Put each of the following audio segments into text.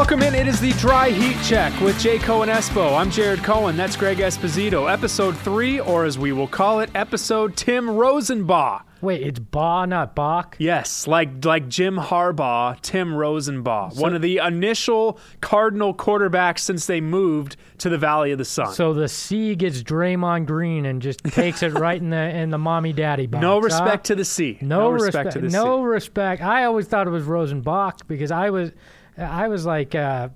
Welcome in. It is the Dry Heat Check with Jay Cohen Espo. I'm Jared Cohen. That's Greg Esposito. Episode 3, or as we will call it, episode Tim Rosenbaugh. Wait, it's Baugh, not Bach? Yes, like Jim Harbaugh, Tim Rosenbaugh, one of the initial Cardinal quarterbacks since they moved to the Valley of the Sun. So the C gets Draymond Green and just takes it right in the mommy-daddy box. No respect to the C. No respect to the C. No respect. I always thought it was Rosenbach because I was like,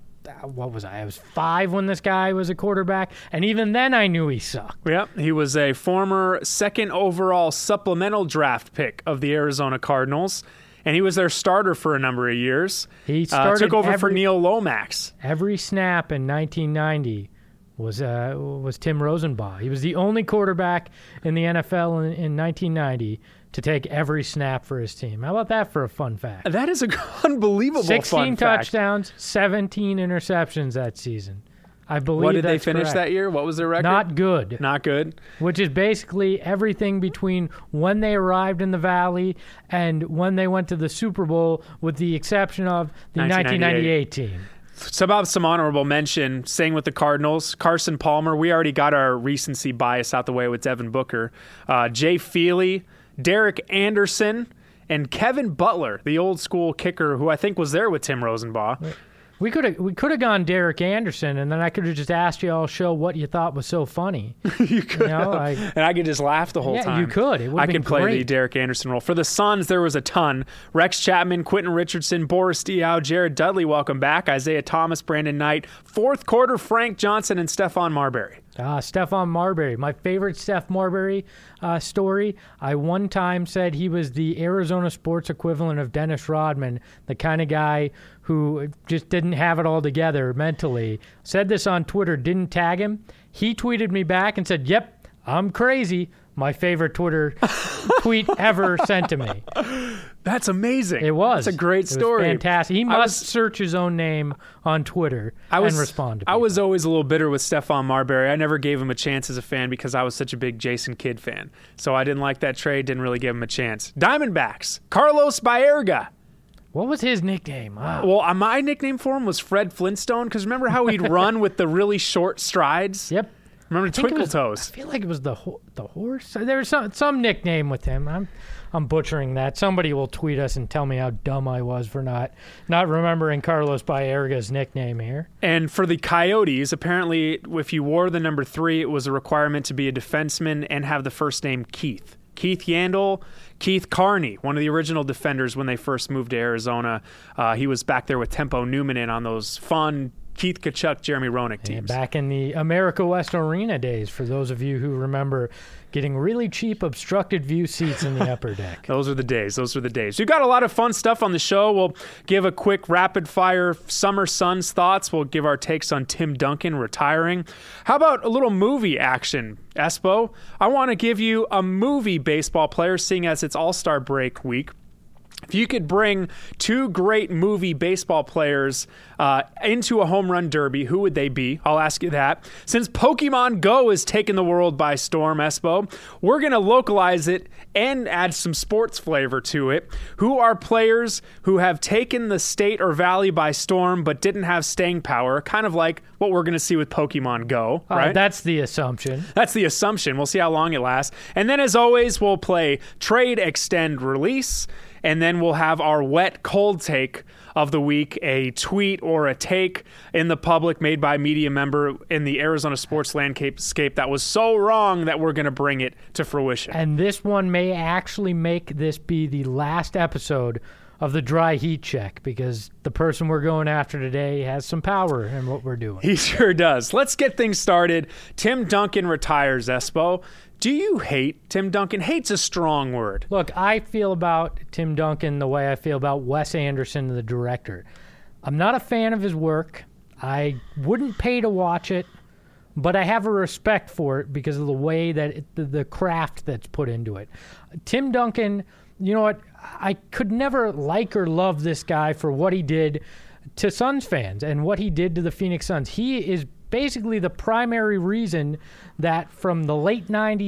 what was I? I was 5 when this guy was a quarterback, and even then I knew he sucked. Yep, he was a former second overall supplemental draft pick of the Arizona Cardinals, and he was their starter for a number of years. He took over for Neil Lomax. Every snap in 1990 was Tim Rosenbaugh. He was the only quarterback in the NFL in 1990 to take every snap for his team. How about that for a fun fact? That is an unbelievable 16 fun fact. touchdowns, 17 interceptions that season. I believe What did they that's finish correct. that year? What was their record? Not good. Not good. Which is basically everything between when they arrived in the Valley and when they went to the Super Bowl, with the exception of the 1998 team. Some honorable mention, staying with the Cardinals, Carson Palmer. We already got our recency bias out the way with Devin Booker. Jay Feely, Derek Anderson, and Kevin Butler, the old school kicker who I think was there with Tim Rosenbaugh. We could have gone Derek Anderson, and then I could have just asked you all show what you thought was so funny. You could, and I could just laugh the whole time. Yeah, you could. I could play the Derek Anderson role. For the Suns, there was a ton. Rex Chapman, Quentin Richardson, Boris Diaw, Jared Dudley, welcome back. Isaiah Thomas, Brandon Knight. Fourth quarter, Frank Johnson and Stephon Marbury. Stephon Marbury, my favorite Steph Marbury story. I one time said he was the Arizona sports equivalent of Dennis Rodman, the kind of guy who just didn't have it all together mentally. Said this on Twitter, didn't tag him. He tweeted me back and said, "Yep, I'm crazy." My favorite Twitter tweet ever sent to me. That's amazing. It was. It's a great story. It was fantastic. He must search his own name on Twitter and respond to people. I was always a little bitter with Stephon Marbury. I never gave him a chance as a fan because I was such a big Jason Kidd fan. So I didn't like that trade, didn't really give him a chance. Diamondbacks, Carlos Baerga. What was his nickname? Well, my nickname for him was Fred Flintstone, because remember how he'd run with the really short strides? Yep. Remember Twinkle Toes? I feel like it was the horse. There was some nickname with him. I'm butchering that. Somebody will tweet us and tell me how dumb I was for not remembering Carlos Baerga's nickname here. And for the Coyotes, apparently, if you wore the number 3, it was a requirement to be a defenseman and have the first name Keith. Keith Yandel, Keith Carney, one of the original defenders when they first moved to Arizona. He was back there with Tempo Newman on those fun Keith Tkachuk, Jeremy Roenick teams. Yeah, back in the America West Arena days, for those of you who remember getting really cheap obstructed view seats in the upper deck. Those are the days. We've got a lot of fun stuff on the show. We'll give a quick rapid-fire Summer Suns thoughts. We'll give our takes on Tim Duncan retiring. How about a little movie action, Espo? I want to give you a movie baseball player, seeing as it's All-Star break week. If you could bring 2 great movie baseball players into a home run derby, who would they be? I'll ask you that. Since Pokemon Go has taken the world by storm, Espo, we're going to localize it and add some sports flavor to it. Who are players who have taken the state or valley by storm but didn't have staying power, kind of like what we're going to see with Pokemon Go, right? That's the assumption. That's the assumption. We'll see how long it lasts. And then, as always, we'll play Trade, Extend, Release. And then we'll have our wet, cold take of the week, a tweet or a take in the public made by a media member in the Arizona sports landscape that was so wrong that we're going to bring it to fruition. And this one may actually make this be the last episode of the Dry Heat Check, because the person we're going after today has some power in what we're doing. He sure does. Let's get things started. Tim Duncan retires, Espo. Do you hate Tim Duncan? Hate's a strong word. Look, I feel about Tim Duncan the way I feel about Wes Anderson, the director. I'm not a fan of his work. I wouldn't pay to watch it, but I have a respect for it because of the way that the craft that's put into it. Tim Duncan, you know what? I could never like or love this guy for what he did to Suns fans and what he did to the Phoenix Suns. He is basically the primary reason that from the late 90s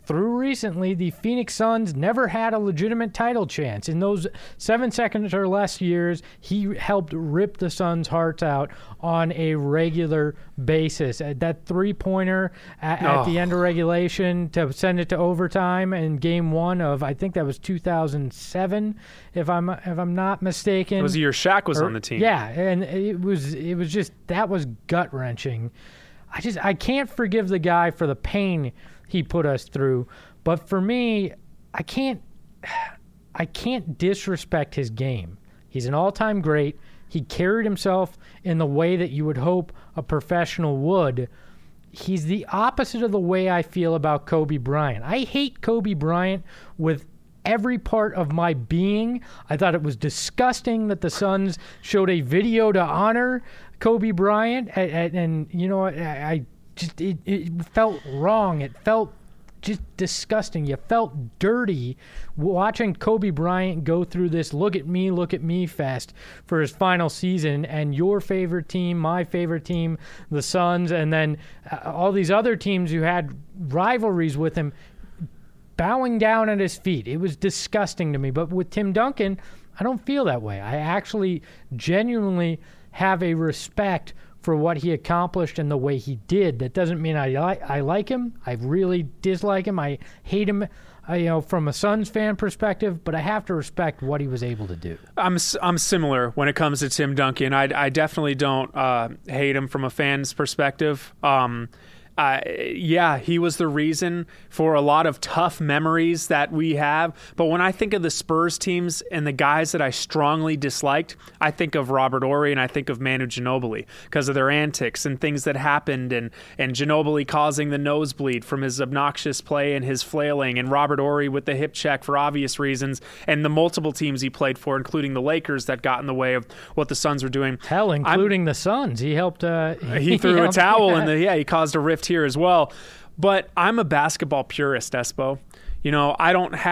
through recently, the Phoenix Suns never had a legitimate title chance. In those 7 seconds or less years, he helped rip the Suns' hearts out on a regular basis. That three-pointer at the end of regulation to send it to overtime in Game 1 of, I think that was 2007, if I'm not mistaken. It was the year Shaq was on the team. Yeah, and it was just, that was gut-wrenching. I can't forgive the guy for the pain he put us through, but for me, I can't disrespect his game. He's an all-time great. He carried himself in the way that you would hope a professional would. He's the opposite of the way I feel about Kobe Bryant. I hate Kobe Bryant with every part of my being. I thought it was disgusting that the Suns showed a video to honor Kobe Bryant, and you know, it felt wrong. It felt just disgusting. You felt dirty watching Kobe Bryant go through this look at me fest for his final season, and your favorite team, my favorite team, the Suns, and then all these other teams who had rivalries with him bowing down at his feet. It was disgusting to me. But with Tim Duncan, I don't feel that way. I actually genuinely have a respect for what he accomplished and the way he did. That doesn't mean I like him. I really dislike him. I hate him, from a Suns fan perspective, but I have to respect what he was able to do. I'm similar when it comes to Tim Duncan. I definitely don't hate him from a fan's perspective. Yeah, he was the reason for a lot of tough memories that we have. But when I think of the Spurs teams and the guys that I strongly disliked, I think of Robert Horry and I think of Manu Ginobili because of their antics and things that happened, and Ginobili causing the nosebleed from his obnoxious play and his flailing, and Robert Horry with the hip check for obvious reasons, and the multiple teams he played for, including the Lakers, that got in the way of what the Suns were doing. Hell, including the Suns. He helped. He threw a towel in he caused a rift here as well. But I'm a basketball purist, Espo. I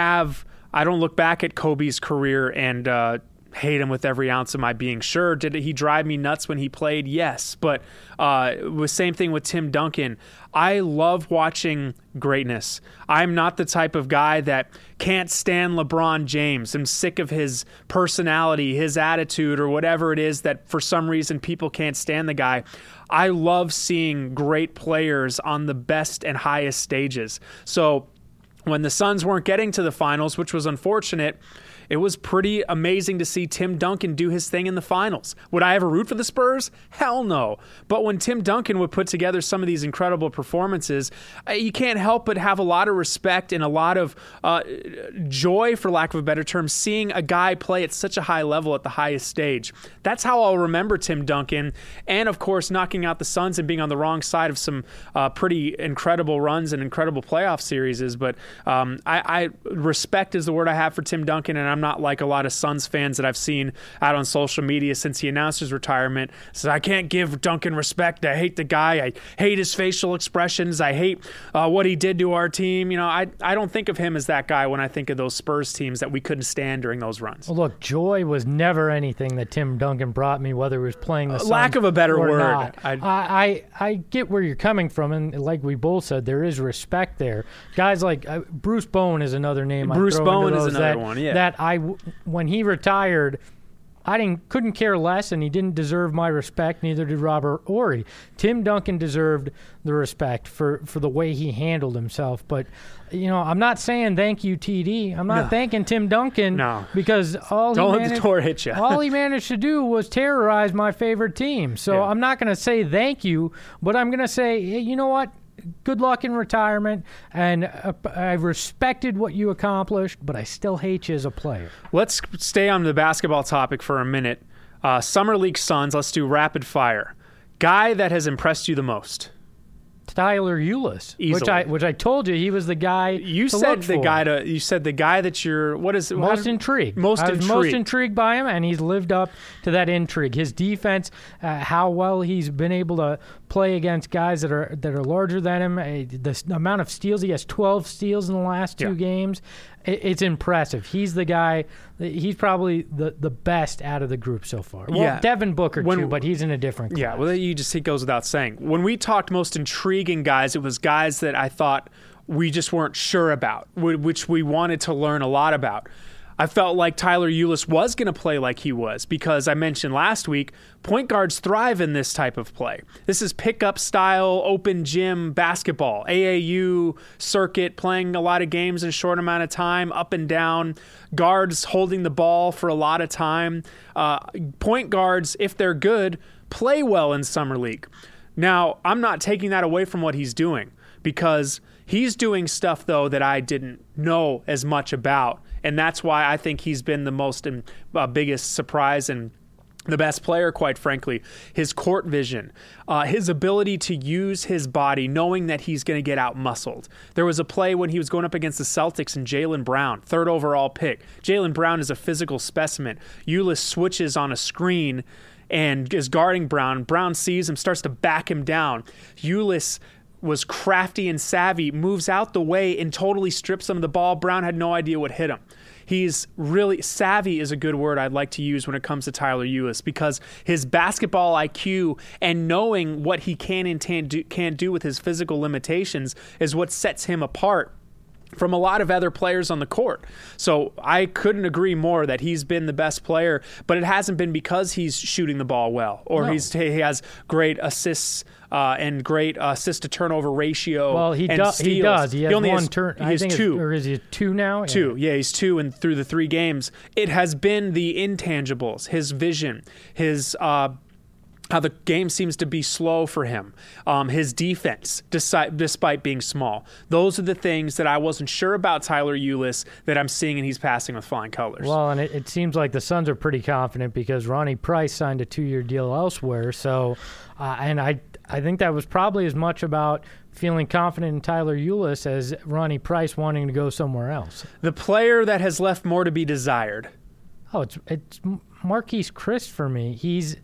don't look back at Kobe's career and hate him with every ounce of my being. Sure, did he drive me nuts when he played? Yes. But the same thing with Tim Duncan. I love watching greatness. I'm not the type of guy that can't stand LeBron James. I'm sick of his personality, his attitude, or whatever it is that for some reason people can't stand the guy. I love seeing great players on the best and highest stages. So when the Suns weren't getting to the finals, which was unfortunate, it was pretty amazing to see Tim Duncan do his thing in the finals. Would I ever root for the Spurs? Hell no. But when Tim Duncan would put together some of these incredible performances, you can't help but have a lot of respect and a lot of joy, for lack of a better term, seeing a guy play at such a high level at the highest stage. That's how I'll remember Tim Duncan. And, of course, knocking out the Suns and being on the wrong side of some pretty incredible runs and incredible playoff series. But I respect is the word I have for Tim Duncan, and I'm not like a lot of Suns fans that I've seen out on social media since he announced his retirement. Says, I can't give Duncan respect. I hate the guy. I hate his facial expressions. I hate what he did to our team. I don't think of him as that guy when I think of those Spurs teams that we couldn't stand during those runs. Well, look, joy was never anything that Tim Duncan brought me, whether he was playing the Suns lack of a better or word. Not. I get where you're coming from, and like we both said, there is respect there. Guys like Bruce Bowen is another name. Bruce Bowen is another one, yeah. That when he retired, I couldn't care less, and he didn't deserve my respect. Neither did Robert Horry. Tim Duncan deserved the respect for the way he handled himself. But I'm not saying thank you, TD. I'm not thanking Tim Duncan. No, because don't let the door hit you. All he managed to do was terrorize my favorite team. So I'm not going to say thank you, but I'm going to say, hey, you know what? Good luck in retirement, and I respected what you accomplished, but I still hate you as a player. Let's stay on the basketball topic for a minute. Summer League Suns, let's do rapid fire. Guy that has impressed you the most? Tyler Ulis, which I told you he was the guy. You said the guy that you're most intrigued. I was most intrigued by him, and he's lived up to that intrigue. His defense, how well he's been able to play against guys that are larger than him. The amount of steals, he has 12 steals in the last two games. It's impressive. He's the guy. He's probably the best out of the group so far. Well, Devin Booker too, but he's in a different class. Yeah, well, he goes without saying. When we talked most intriguing guys, it was guys that I thought we just weren't sure about, which we wanted to learn a lot about. I felt like Tyler Ulis was going to play like he was because I mentioned last week, point guards thrive in this type of play. This is pickup style, open gym basketball, AAU circuit, playing a lot of games in a short amount of time, up and down, guards holding the ball for a lot of time. Point guards, if they're good, play well in Summer League. Now, I'm not taking that away from what he's doing because he's doing stuff, though, that I didn't know as much about. And that's why I think he's been the most biggest surprise and the best player, quite frankly. His court vision, his ability to use his body, knowing that he's going to get out-muscled. There was a play when he was going up against the Celtics and Jaylen Brown, 3rd overall pick. Jaylen Brown is a physical specimen. Ulis switches on a screen and is guarding Brown. Brown sees him, starts to back him down. Ulis was crafty and savvy, moves out the way and totally strips him of the ball. Brown had no idea what hit him. He's really savvy is a good word I'd like to use when it comes to Tyler Ulis because his basketball IQ and knowing what he can and can't do with his physical limitations is what sets him apart from a lot of other players on the court. So I couldn't agree more that he's been the best player, but it hasn't been because he's shooting the ball well or he has great assists and great assist to turnover ratio. Well, he does. He has one turn. I think two. Or is he 2 now? Two. Yeah, he's 2 and through the 3 games. It has been the intangibles, his vision, his how the game seems to be slow for him, his defense, despite being small. Those are the things that I wasn't sure about Tyler Ulis that I'm seeing, and he's passing with flying colors. Well, and it seems like the Suns are pretty confident because Ronnie Price signed a 2-year deal elsewhere. So, and I think that was probably as much about feeling confident in Tyler Ulis as Ronnie Price wanting to go somewhere else. The player that has left more to be desired. Oh, it's Marquise Chriss for me.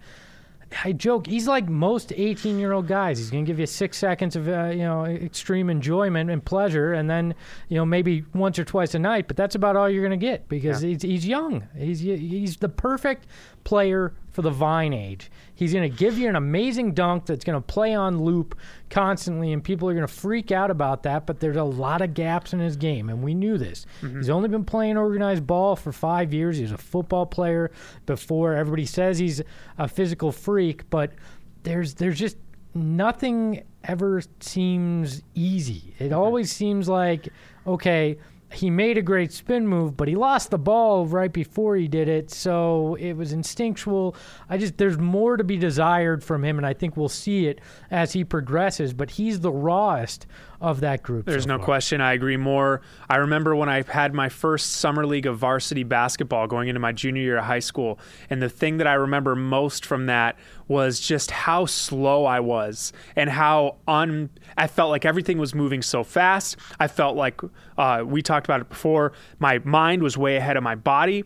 I joke, he's like most 18-year-old guys. He's going to give you 6 seconds of extreme enjoyment and pleasure, and then maybe once or twice a night. But that's about all you're going to get because he's young. He's the perfect player for the Vine age. He's going to give you an amazing dunk that's going to play on loop constantly, and people are going to freak out about that, but there's a lot of gaps in his game, and we knew this. Mm-hmm. He's only been playing organized ball for 5 years. He was a football player before. Everybody says he's a physical freak, but there's just nothing ever seems easy. It always seems like, okay, he made a great spin move, but he lost the ball right before he did it, so it was instinctual. There's more to be desired from him, and I think we'll see it as he progresses, but he's the rawest of that group. There's no question. I agree more. I remember when I had my first summer league of varsity basketball going into my junior year of high school, and the thing that I remember most from that was just how slow I was and how I felt like everything was moving so fast. I felt like, we talked about it before, my mind was way ahead of my body.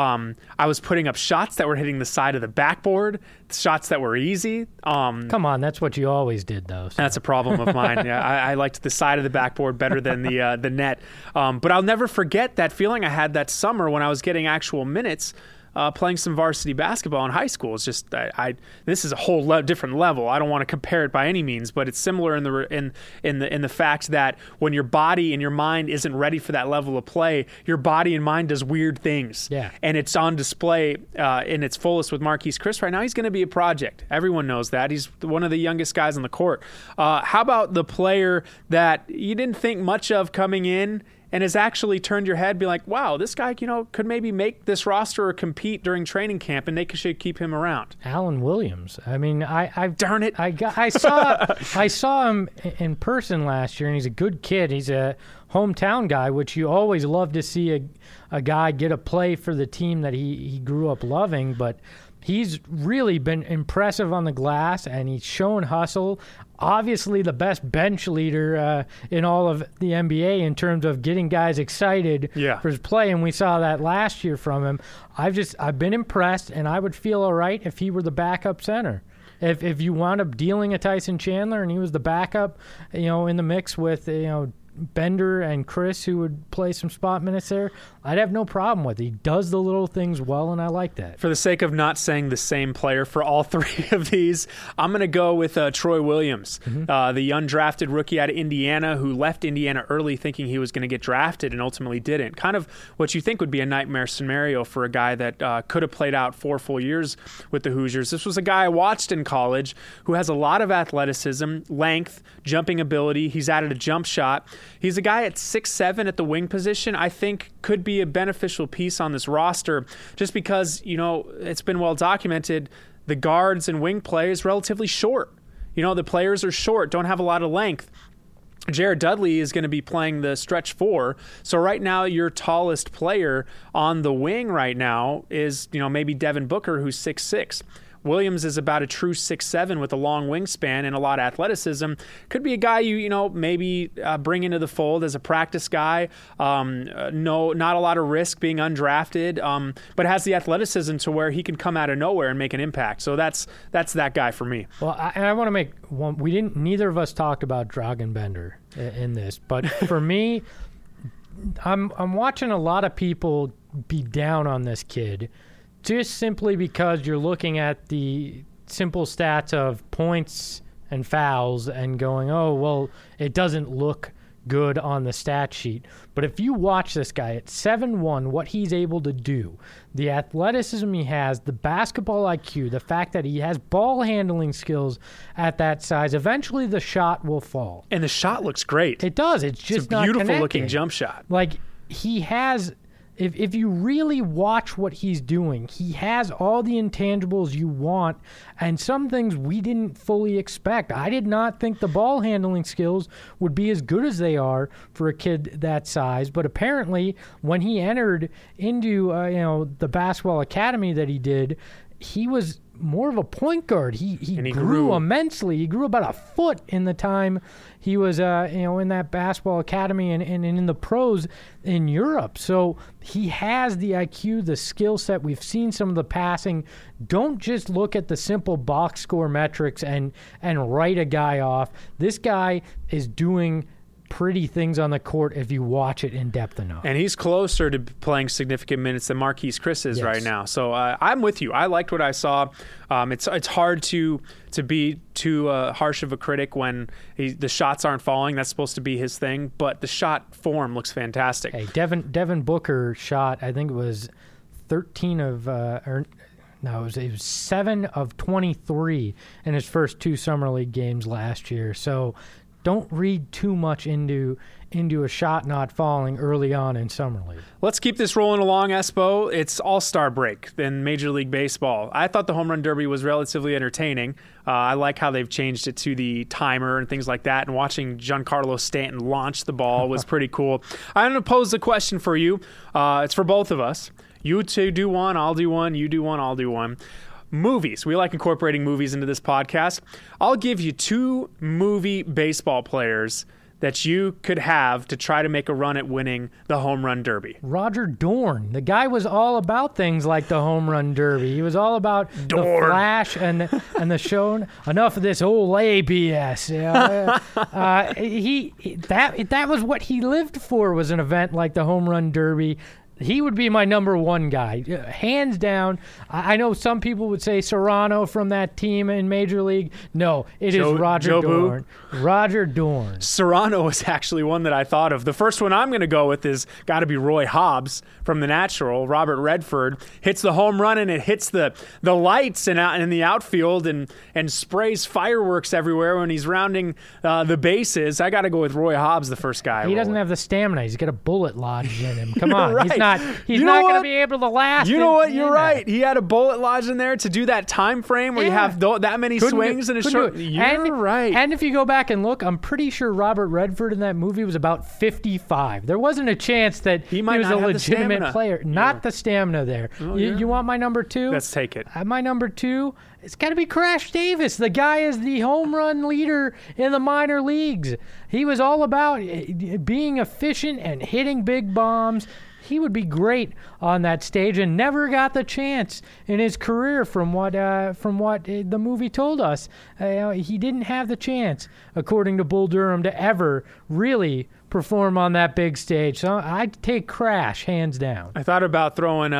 I was putting up shots that were hitting the side of the backboard, shots that were easy. Come on, that's what you always did, though. So. That's a problem of mine. Yeah, I liked the side of the backboard better than the net. But I'll never forget that feeling I had that summer when I was getting actual minutes playing some varsity basketball in high school. It's just this is a whole different level. I don't want to compare it by any means, but it's similar in the fact that when your body and your mind isn't ready for that level of play, your body and mind does weird things. Yeah. And it's on display in its fullest with Marquise Chriss right now. He's going to be a project. Everyone knows that. He's one of the youngest guys on the court. How about the player that you didn't think much of coming in and has actually turned your head, be like, wow, this guy, could maybe make this roster or compete during training camp, and they should keep him around? Alan Williams. I mean, darn it. I saw him in person last year, and he's a good kid. He's a hometown guy, which you always love to see a guy get a play for the team that he grew up loving, but he's really been impressive on the glass, and he's shown hustle. Obviously the best bench leader in all of the NBA in terms of getting guys excited for his play, and we saw that last year from him. I've been impressed, and I would feel all right if he were the backup center. If you wound up dealing a Tyson Chandler and he was the backup, in the mix with Bender and Chris, who would play some spot minutes there, I'd have no problem with it. He does the little things well, and I like that. For the sake of not saying the same player for all three of these, I'm going to go with Troy Williams, the undrafted rookie out of Indiana who left Indiana early thinking he was going to get drafted and ultimately didn't. Kind of what you think would be a nightmare scenario for a guy that could have played out 4 full years with the Hoosiers. This was a guy I watched in college who has a lot of athleticism, length, jumping ability. He's added a jump shot. He's a guy at 6'7" at the wing position I think could be a beneficial piece on this roster just because, it's been well documented the guards and wing play is relatively short. The players are short, don't have a lot of length. Jared Dudley is going to be playing the stretch 4. So right now your tallest player on the wing right now is, maybe Devin Booker, who's 6'6". Williams is about a true 6'7" with a long wingspan and a lot of athleticism. Could be a guy you maybe bring into the fold as a practice guy. No, not a lot of risk being undrafted, but has the athleticism to where he can come out of nowhere and make an impact. So that's that guy for me. Well, I want to make one. Neither of us talked about Dragan Bender in this, but for me, I'm watching a lot of people be down on this kid. Just simply because you're looking at the simple stats of points and fouls and going, oh, well, it doesn't look good on the stat sheet. But if you watch this guy at 7'1", what he's able to do, the athleticism he has, the basketball IQ, the fact that he has ball handling skills at that size, eventually the shot will fall. And the shot looks great. It does. It's just not beautiful connecting. Looking jump shot. Like he has... If you really watch what he's doing, he has all the intangibles you want and some things we didn't fully expect. I did not think the ball handling skills would be as good as they are for a kid that size, but apparently when he entered into the basketball academy that he did, he was more of a point guard. He grew immensely. He grew about a foot in the time he was in that basketball academy and in the pros in Europe. So he has the IQ, the skill set. We've seen some of the passing. Don't just look at the simple box score metrics and write a guy off. This guy is doing pretty things on the court if you watch it in depth enough. And he's closer to playing significant minutes than Marquise Chris is right now. So I'm with you. I liked what I saw. It's hard to be too harsh of a critic when the shots aren't falling. That's supposed to be his thing. But the shot form looks fantastic. Hey, Devin Booker shot, I think it was 13 of it was 7 of 23 in his first 2 Summer League games last year. So don't read too much into a shot not falling early on in Summer League. Let's keep this rolling along, Espo. It's All-Star break in Major League Baseball. I thought the Home Run Derby was relatively entertaining. I like how they've changed it to the timer and things like that, and watching Giancarlo Stanton launch the ball was pretty cool. I'm going to pose the question for you. It's for both of us. You two do one, I'll do one, you do one, I'll do one. Movies. We like incorporating movies into this podcast. I'll give you 2 movie baseball players that you could have to try to make a run at winning the Home Run Derby. Roger Dorn. The guy was all about things like the Home Run Derby. He was all about the flash and the show. Enough of this old ABS. That was what he lived for, was an event like the Home Run Derby. He would be my number 1 guy, hands down. I know some people would say Serrano from that team in Major League. No, it is Roger Dorn. Roger Dorn. Serrano was actually one that I thought of. The first one I'm going to go with is got to be Roy Hobbs from The Natural. Robert Redford hits the home run and it hits the lights in the outfield and sprays fireworks everywhere when he's rounding the bases. I got to go with Roy Hobbs, the first guy. He doesn't have the stamina. He's got a bullet lodged in him. Come on, right. He's not going to be able to last. You know what? You're right. He had a bullet lodged in there to do that time frame where you have that many swings in a short. You're right. And if you go back and look, I'm pretty sure Robert Redford in that movie was about 55. There wasn't a chance that he was a legitimate player. Not the stamina there. You want my number 2? Let's take it. My number 2, it's got to be Crash Davis. The guy is the home run leader in the minor leagues. He was all about being efficient and hitting big bombs. He would be great on that stage and never got the chance in his career from what the movie told us. He didn't have the chance, according to Bull Durham, to ever really perform on that big stage. So I'd take Crash, hands down. I thought about throwing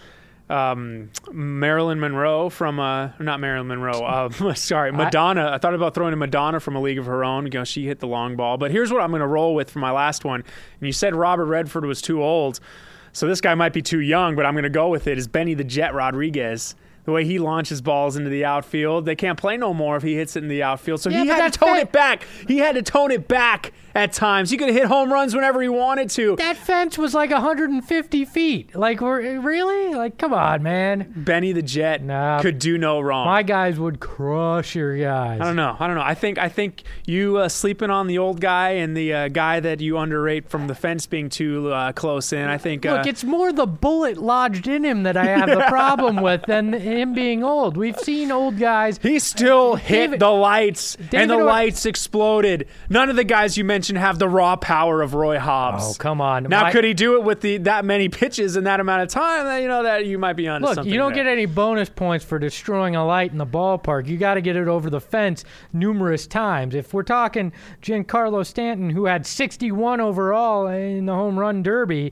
Marilyn Monroe from not Marilyn Monroe. Sorry, Madonna. I thought about throwing a Madonna from A League of Her Own. You know, she hit the long ball. But here's what I'm going to roll with for my last one. And you said Robert Redford was too old, so this guy might be too young. But I'm going to go with it. Is Benny the Jet Rodriguez? The way he launches balls into the outfield, they can't play no more if he hits it in the outfield. So he had to tone it back. He had to tone it back at times. He could hit home runs whenever he wanted to. That fence was like 150 feet. Like, really? Like, come on, man. Benny the Jet could do no wrong. My guys would crush your guys. I don't know. I think you sleeping on the old guy and the guy that you underrate from the fence being too close in. I think. Look, it's more the bullet lodged in him that I have the problem with than him being old. We've seen old guys. He still hit the lights, and the lights exploded. None of the guys you mentioned have the raw power of Roy Hobbs. Oh, come on. Now, could he do it with that many pitches in that amount of time? That you might be onto something. Look, you don't get any bonus points for destroying a light in the ballpark. You got to get it over the fence numerous times. If we're talking Giancarlo Stanton, who had 61 overall in the home run derby,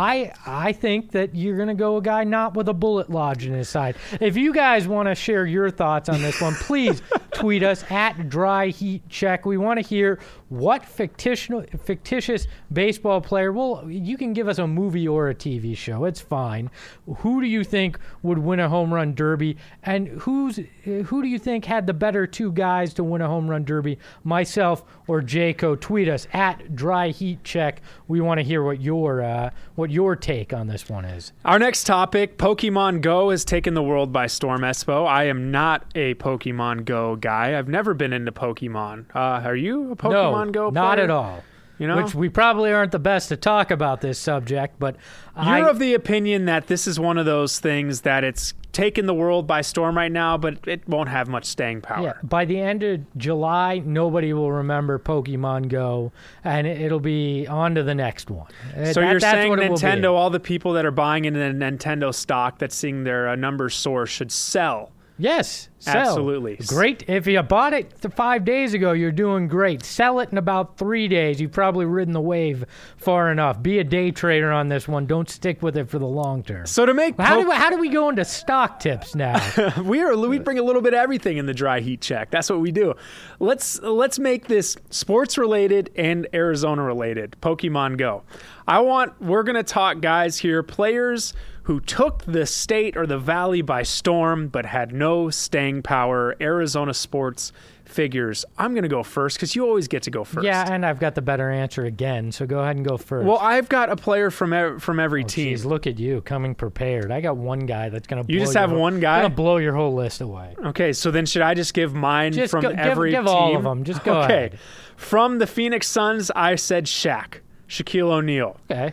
I think that you're going to go a guy not with a bullet lodged in his side. If you guys want to share your thoughts on this one, please tweet us at Dry Heat Check. We want to hear what fictitious baseball player, well, you can give us a movie or a TV show. It's fine. Who do you think would win a home run derby? And who do you think had the better two guys to win a home run derby, myself or Jayco? Tweet us at Dry Heat Check. We want to hear what your take on this one is. Our next topic, Pokemon Go has taken the world by storm, Espo. I am not a Pokemon Go guy. I've never been into Pokemon. Are you a Pokemon Go player? Not at all. You know? Which we probably aren't the best to talk about this subject, but you're of the opinion that this is one of those things that it's taken the world by storm right now, but it won't have much staying power. Yeah, by the end of July, nobody will remember Pokemon Go, and it'll be on to the next one. So you're saying Nintendo, all the people that are buying into the Nintendo stock that's seeing their numbers soar should sell? Yes, sell. Absolutely. Great. If you bought it 5 days ago, you're doing great. Sell it in about 3 days. You've probably ridden the wave far enough. Be a day trader on this one. Don't stick with it for the long term. So to make how do we go into stock tips now? we bring a little bit of everything in the Dry Heat Check. That's what we do. Let's make this sports related and Arizona related. Pokemon Go. We're going to talk guys here, players who took the state or the valley by storm but had no staying power. Arizona sports figures. I'm going to go first because you always get to go first. Yeah, and I've got the better answer again, so go ahead and go first. Well, I've got a player from every team. Geez, look at you coming prepared. I got one guy that's going to blow You just have one guy? Going to blow your whole list away. Okay, so then should I just give mine every team? Give all of them. Just go ahead. From the Phoenix Suns, I said Shaquille O'Neal. Okay.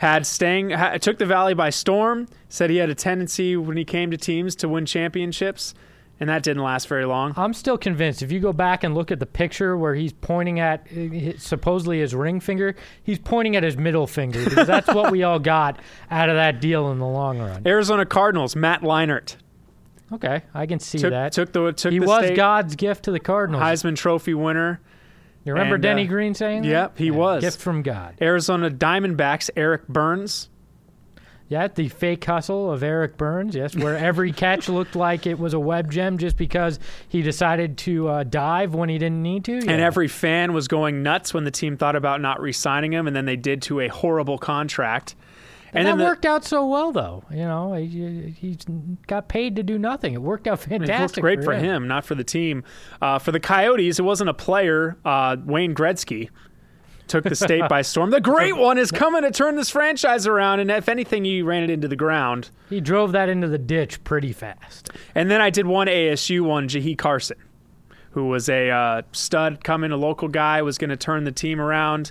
Took the valley by storm, said he had a tendency when he came to teams to win championships, and that didn't last very long. I'm still convinced. If you go back and look at the picture where he's pointing at supposedly his ring finger, he's pointing at his middle finger because that's what we all got out of that deal in the long run. Arizona Cardinals, Matt Leinart. Okay, I can see that. He was God's gift to the Cardinals. Heisman Trophy winner. You remember Denny Green saying that? Yep, he was. Gift from God. Arizona Diamondbacks, Eric Burns. Yeah, the fake hustle of Eric Burns, yes, where every catch looked like it was a web gem just because he decided to dive when he didn't need to. Yeah. And every fan was going nuts when the team thought about not re-signing him, and then they did to a horrible contract. And that worked out so well, though. You know, he got paid to do nothing. It worked out fantastic. It worked great for him, not for the team. For the Coyotes, it wasn't a player. Wayne Gretzky took the state by storm. The great one is coming to turn this franchise around, and if anything, he ran it into the ground. He drove that into the ditch pretty fast. And then I did one ASU one, Jahi Carson, who was a stud, a local guy, was going to turn the team around.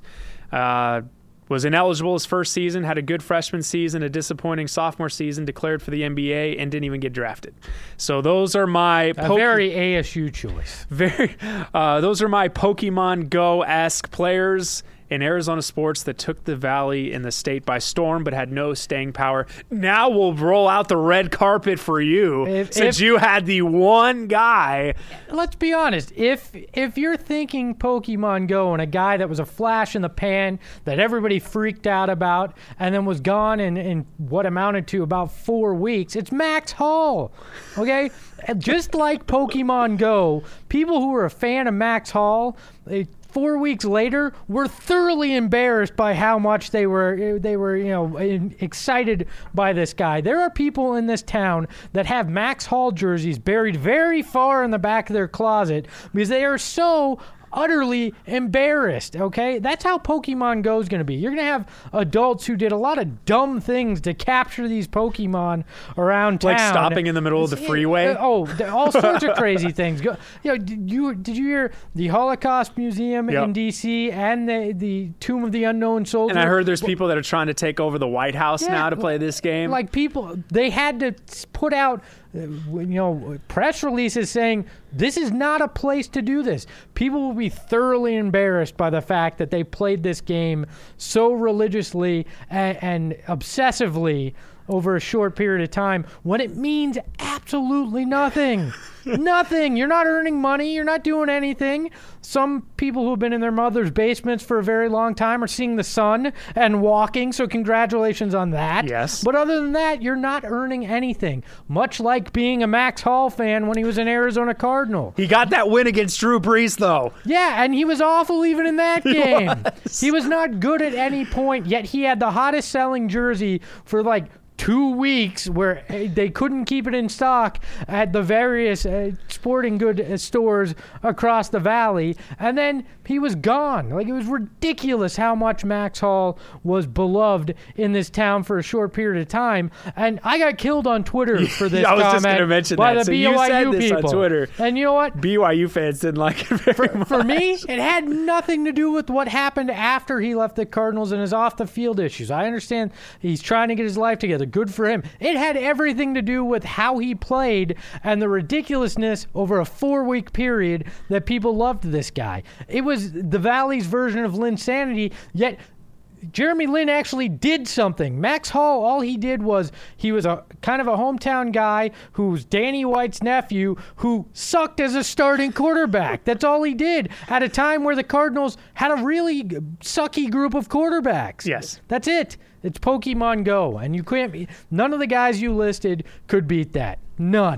Was ineligible his first season, had a good freshman season, a disappointing sophomore season, declared for the NBA, and didn't even get drafted. So those are my very ASU choice. Those are my Pokemon Go-esque players. in Arizona sports that took the Valley and the state by storm but had no staying power. Now we'll roll out the red carpet for you since you had the one guy. Let's be honest. If you're thinking Pokemon Go and a guy that was a flash in the pan that everybody freaked out about and then was gone in what amounted to about 4 weeks, it's Max Hall. Okay? Just like Pokemon Go, people who were a fan of Max Hall, 4 weeks later, were thoroughly embarrassed by how much they were excited by this guy. There are people in this town that have Max Hall jerseys buried very far in the back of their closet because they are so utterly embarrassed, okay? That's how Pokemon Go is going to be. You're going to have adults who did a lot of dumb things to capture these Pokemon around town. Like stopping in the middle of the freeway? All sorts of crazy things. Did you hear the Holocaust Museum in D.C. and the Tomb of the Unknown Soldier? And I heard there's people that are trying to take over the White House now to play this game. Like people, they had to put out press releases saying this is not a place to do this. People will be thoroughly embarrassed by the fact that they played this game so religiously and obsessively over a short period of time when it means absolutely nothing. Nothing. You're not earning money. You're not doing anything. Some people who've been in their mother's basements for a very long time are seeing the sun and walking, so congratulations on that. Yes. But other than that, you're not earning anything. Much like being a Max Hall fan when he was an Arizona Cardinal. He got that win against Drew Brees, though. Yeah, and he was awful even in that game. He was not good at any point, yet he had the hottest selling jersey for like 2 weeks where they couldn't keep it in stock at the various sporting good stores across the valley, and then he was gone. Like, it was ridiculous how much Max Hall was beloved in this town for a short period of time, and I got killed on Twitter for this I was comment just going to mention by that. the So BYU you said this people. on Twitter. And you know what? BYU fans didn't like it very much. For me, it had nothing to do with what happened after he left the Cardinals and his off-the-field issues. I understand he's trying to get his life together. Good for him. It had everything to do with how he played and the ridiculousness over a 4-week period that people loved this guy. It was the Valley's version of Linsanity, yet Jeremy Lin actually did something. Max Hall, all he did was he was a kind of a hometown guy who's Danny White's nephew who sucked as a starting quarterback. That's all he did at a time where the Cardinals had a really sucky group of quarterbacks. Yes. That's it. It's Pokemon Go, and you can't. None of the guys you listed could beat that. None.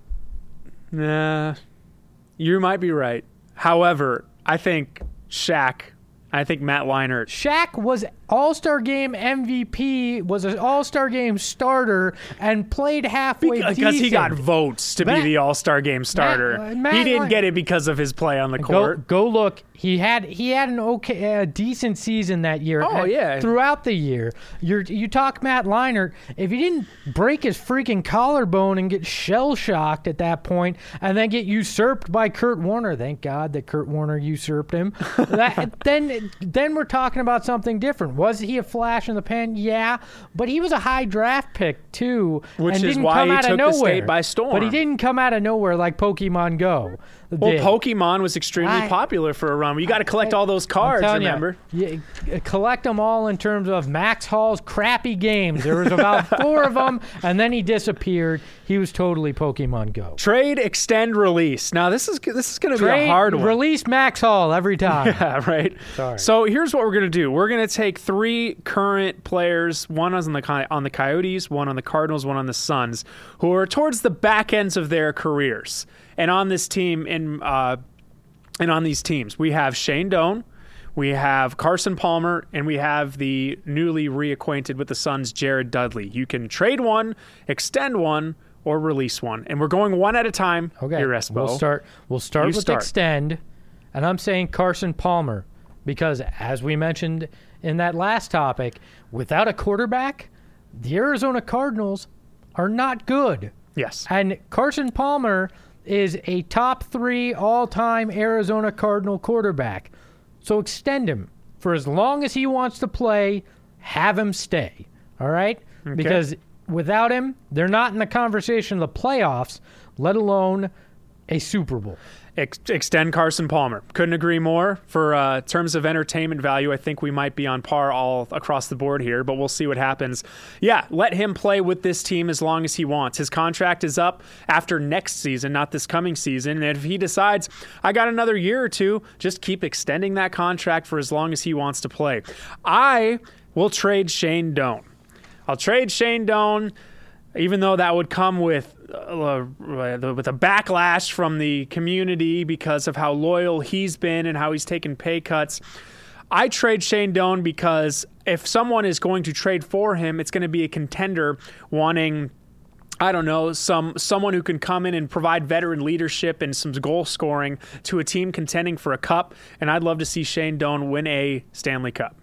Nah, you might be right. However, I think Shaq, I think Matt Leinart. Shaq was All-Star Game MVP, was an All-Star Game starter, and played halfway decent. Because he got votes to be the All-Star Game starter. He didn't get it because of his play on the court. Go look. He had an decent season that year. Oh, yeah. Throughout the year. You talk Matt Leinart, if he didn't break his freaking collarbone and get shell-shocked at that point and then get usurped by Kurt Warner, thank God that Kurt Warner usurped him, then we're talking about something different. Was he a flash in the pan? Yeah, but he was a high draft pick too, which and is didn't why come he out took of nowhere. the state by storm. But he didn't come out of nowhere like Pokemon Go. Well, Pokemon was extremely popular for a run. You got to collect all those cards, remember? You collect them all in terms of Max Hall's crappy games. There was about 4 of them, and then he disappeared. He was totally Pokemon Go. Trade, extend, release. Now, this is going to be a hard one. Release Max Hall every time. Yeah, right. Sorry. So here's what we're going to do. We're going to take 3 current players, one on the Coyotes, one on the Cardinals, one on the Suns, who are towards the back ends of their careers. And on this team, and on these teams, we have Shane Doan, we have Carson Palmer, and we have the newly reacquainted with the Suns, Jared Dudley. You can trade one, extend one, or release one. And we're going one at a time. Okay. Here, Espo. We'll start with extend, and I'm saying Carson Palmer because, as we mentioned in that last topic, without a quarterback, the Arizona Cardinals are not good. Yes. And Carson Palmer is a top 3 all-time Arizona Cardinal quarterback. So extend him for as long as he wants to play. Have him stay. All right? Okay. Because without him, they're not in the conversation of the playoffs, let alone a Super Bowl. Extend Carson Palmer. Couldn't agree more. For terms of entertainment value, I think we might be on par all across the board here, but we'll see what happens. Yeah, let him play with this team as long as he wants. His contract is up after next season, not this coming season. And if he decides, I got another year or two, just keep extending that contract for as long as he wants to play. I will trade Shane Doan. I'll trade Shane Doan, even though that would come with a backlash from the community because of how loyal he's been and how he's taken pay cuts. I trade Shane Doan because if someone is going to trade for him, it's going to be a contender wanting, I don't know, someone who can come in and provide veteran leadership and some goal scoring to a team contending for a cup. And I'd love to see Shane Doan win a Stanley Cup.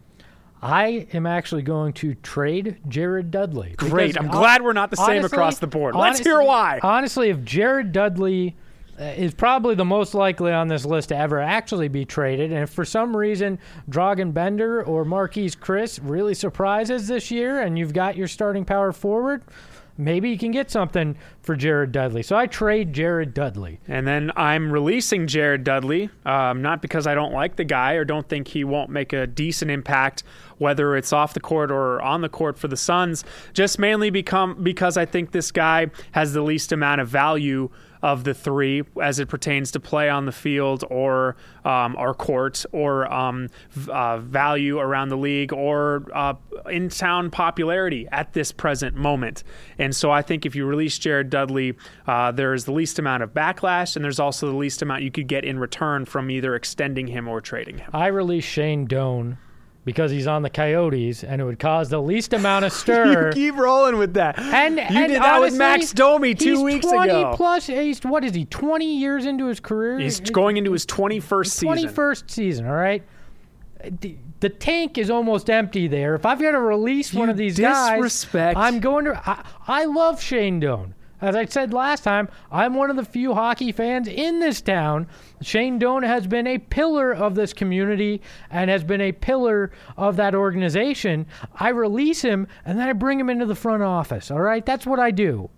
I am actually going to trade Jared Dudley. Great. I'm glad we're not the same across the board. Let's hear why. Honestly, if Jared Dudley is probably the most likely on this list to ever actually be traded, and if for some reason Dragan Bender or Marquise Chris really surprises this year and you've got your starting power forward, maybe you can get something for Jared Dudley. So I trade Jared Dudley. And then I'm releasing Jared Dudley, not because I don't like the guy or don't think he won't make a decent impact, whether it's off the court or on the court for the Suns, just mainly because I think this guy has the least amount of value of the three as it pertains to play on the field or court or value around the league or in-town popularity at this present moment. And so I think if you release Jared Dudley, there's the least amount of backlash, and there's also the least amount you could get in return from either extending him or trading him. I release Shane Doan because he's on the Coyotes, and it would cause the least amount of stir. You keep rolling with that. And you did that honestly, with Max Domi 2 weeks ago. He's, what is he, 20 years into his career? He's going into his 21st season. 21st season, all right? The tank is almost empty there. If I've got to release one of these guys, I'm going to... I love Shane Doan. As I said last time, I'm one of the few hockey fans in this town. Shane Doan has been a pillar of this community and has been a pillar of that organization. I release him, and then I bring him into the front office, all right? That's what I do.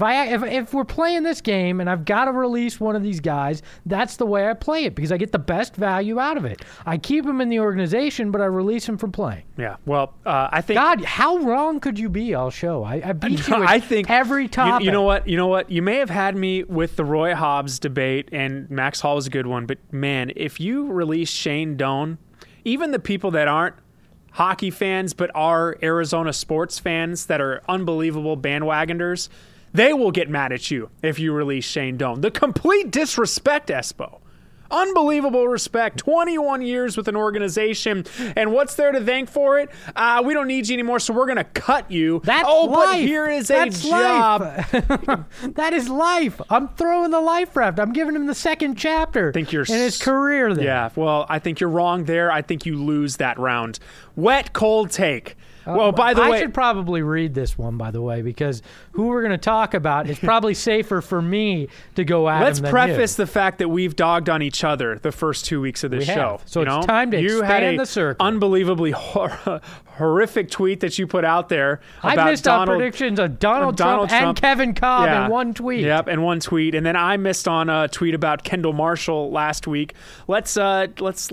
If we're playing this game and I've got to release one of these guys, that's the way I play it because I get the best value out of it. I keep him in the organization, but I release him from playing. Yeah, well, I think... God, how wrong could you be, I'll show. I beat you with every topic. You know what? You may have had me with the Roy Hobbs debate, and Max Hall was a good one, but man, if you release Shane Doan, even the people that aren't hockey fans but are Arizona sports fans that are unbelievable bandwagoners, they will get mad at you if you release Shane Doan. The complete disrespect, Espo. Unbelievable respect. 21 years with an organization. And what's there to thank for it? We don't need you anymore, so we're going to cut you. That's life. But here is a job. That is life. I'm throwing the life raft. I'm giving him the second chapter in his career there. Yeah, well, I think you're wrong there. I think you lose that round. Wet, cold take. Well, by the way, I should probably read this one, by the way, because who we're going to talk about is probably safer for me to go at him than you. Let's preface the fact that we've dogged on each other the first 2 weeks of this show. So it's time to expand the circle. Unbelievably horrific tweet that you put out there about I missed on predictions of Donald Trump and Kevin Cobb in one tweet. Yep, in one tweet, and then I missed on a tweet about Kendall Marshall last week. Let's throw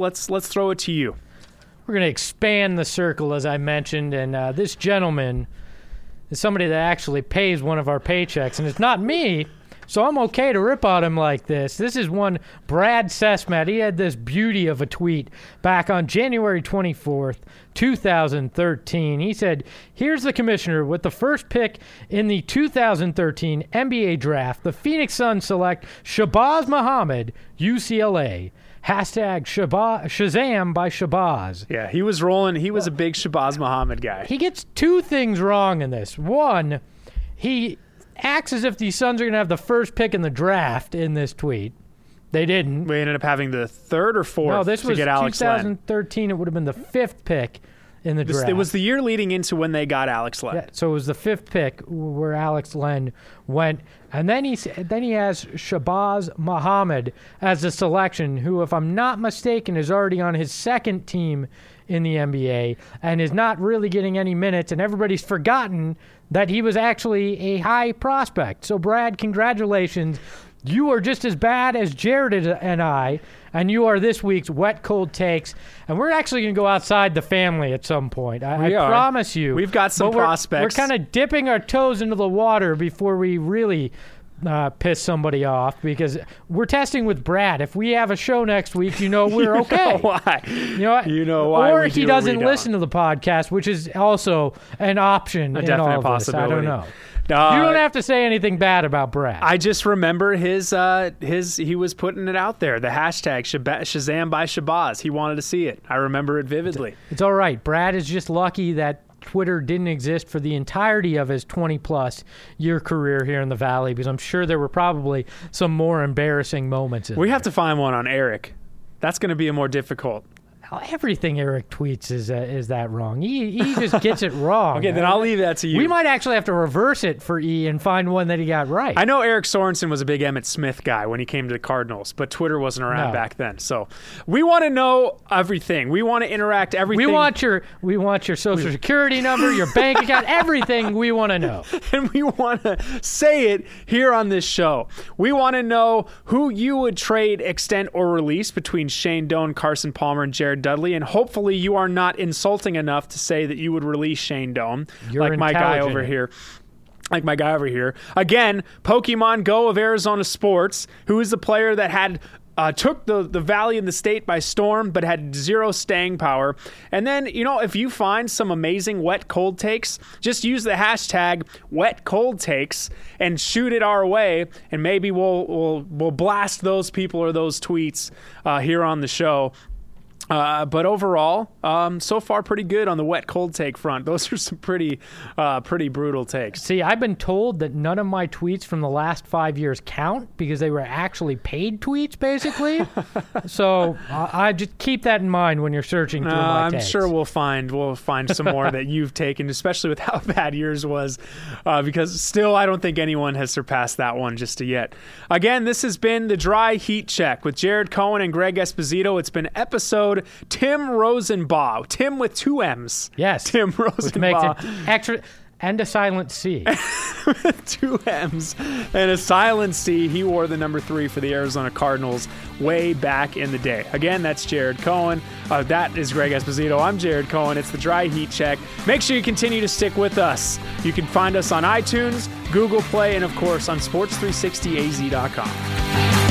it to you. We're going to expand the circle, as I mentioned, and this gentleman is somebody that actually pays one of our paychecks, and it's not me, so I'm okay to rip on him like this. This is one Brad Sesmat. He had this beauty of a tweet back on January 24th, 2013. He said, here's the commissioner with the first pick in the 2013 NBA draft. The Phoenix Suns select Shabazz Muhammad, UCLA. Hashtag Shazam by Shabazz. Yeah, he was rolling. He was a big Shabazz Muhammad guy. He gets two things wrong in this. One, he acts as if the Suns are going to have the first pick in the draft in this tweet. They didn't. We ended up having the third or fourth to get Alex Len. 2013. It would have been the fifth pick in the draft. It was the year leading into when they got Alex Len. Yeah, so it was the fifth pick where Alex Len went. And then he has Shabazz Muhammad as a selection, who, if I'm not mistaken, is already on his second team in the NBA and is not really getting any minutes, and everybody's forgotten that he was actually a high prospect. So, Brad, congratulations. You are just as bad as Jared and I, and you are this week's Wet Cold Takes. And we're actually going to go outside the family at some point. I promise you. We've got some prospects. We're kind of dipping our toes into the water before we really piss somebody off, because we're testing with Brad. If we have a show next week, we're okay. You know why? You know why? Or he doesn't listen to the podcast, which is also an option. A definite possibility. I don't know. You don't have to say anything bad about Brad. I just remember his he was putting it out there. The hashtag Shazam by Shabazz. He wanted to see it. I remember it vividly. It's all right. Brad is just lucky that Twitter didn't exist for the entirety of his 20-plus year career here in the Valley, because I'm sure there were probably some more embarrassing moments. We have to find one on Eric. That's going to be a more difficult. Everything Eric tweets is that wrong. He just gets it wrong. Okay, then I'll leave that to you. We might actually have to reverse it for E and find one that he got right. I know Eric Sorensen was a big Emmitt Smith guy when he came to the Cardinals, but Twitter wasn't around back then. So we want to know everything. We want to interact everything. We want your social security number, your bank account, everything we want to know. And we want to say it here on this show. We want to know who you would trade, extend, or release between Shane Doan, Carson Palmer, and Jared Dudley, and hopefully you are not insulting enough to say that you would release Shane Doan, like my guy over here. Again, Pokemon Go of Arizona Sports, who is the player that had took the Valley and the state by storm, but had zero staying power. And then, if you find some amazing wet cold takes, just use the hashtag wet cold takes and shoot it our way, and maybe we'll blast those people or those tweets here on the show. But overall, so far pretty good on the wet cold take front. Those are some pretty brutal takes. See, I've been told that none of my tweets from the last 5 years count because they were actually paid tweets, basically. So I just keep that in mind when you're searching through my takes. I'm sure we'll find some more that you've taken, especially with how bad yours was, because still I don't think anyone has surpassed that one just yet. Again, this has been the Dry Heat Check with Jared Cohen and Greg Esposito. It's been episode Tim Rosenbaugh. Tim with two M's. Yes. Tim Rosenbaugh. Which makes it extra, and a silent C. With two M's and a silent C. He wore the number 3 for the Arizona Cardinals way back in the day. Again, that's Jared Cohen. That is Greg Esposito. I'm Jared Cohen. It's the Dry Heat Check. Make sure you continue to stick with us. You can find us on iTunes, Google Play, and of course on sports360az.com.